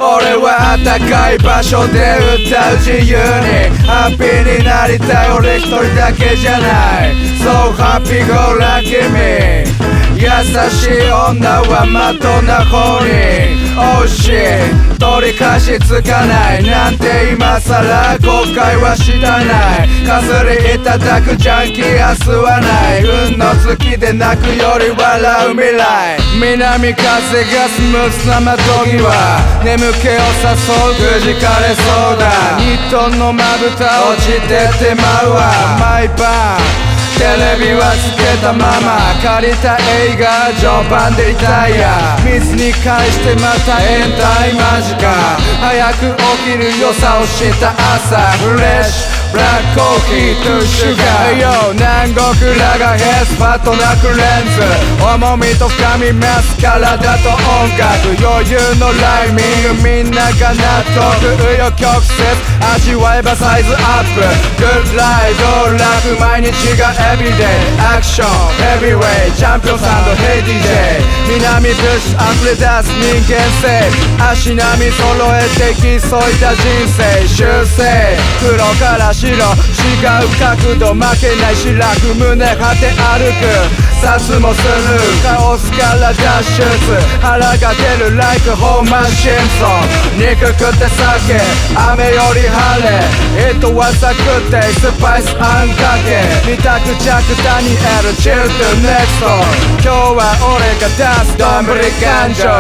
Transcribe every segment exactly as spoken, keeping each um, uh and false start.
俺は高い場所で歌う自由にハッピーになりたい俺一人だけじゃない So happy go lucky me 優しい女はまとな方に Oh shit 取り返しつかないなんて今さら後悔はしたないかすりいただくジャンキーは吸わない運の月で泣くより笑う未来南風がスムーズな窓際眠気を誘うくじかれそうだニットのまぶた落ちてってまうわ毎晩テレビはつけたまま借りた映画序盤でリタイア水に返してまた延滞間近早く起きる良さを知った朝フレッシュブラックコーヒーとシュガー Yo 南国ラガヘスパッとなくレンズ重みと深み増す体と音楽余裕のライミングみんなが納得紆余曲折味わえばサイズアップ Good life 道楽毎日がエビデイアクションヘビーウェイチャンピオンサンドヘイ ディージェー 南ブッシュ溢れ出す人間性足並み揃えて競いた人生修正黒から白違う角度負けないし楽胸張って歩く殺もするカオスから脱出腹が出る like ホーマンシンソン憎くて酒雨より晴れ糸はサクってスパイスあんかけ見たく着ダニエル Chill to next door 今日は俺が出すどんぶり感情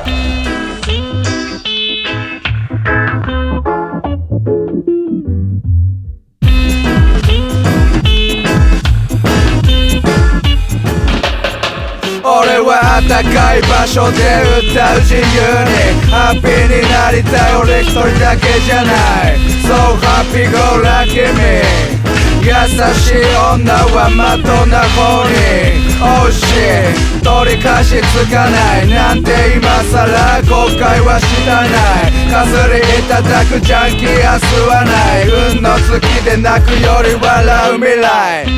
俺は高い場所で歌う自由にハッピーになりたい俺一人だけじゃない So happy go lucky me 優しい女はまとな方に Oh shit 取り返しつかないなんて今さら後悔はしたないかすりいただくジャンキーは吸わない運の月で泣くより笑う未来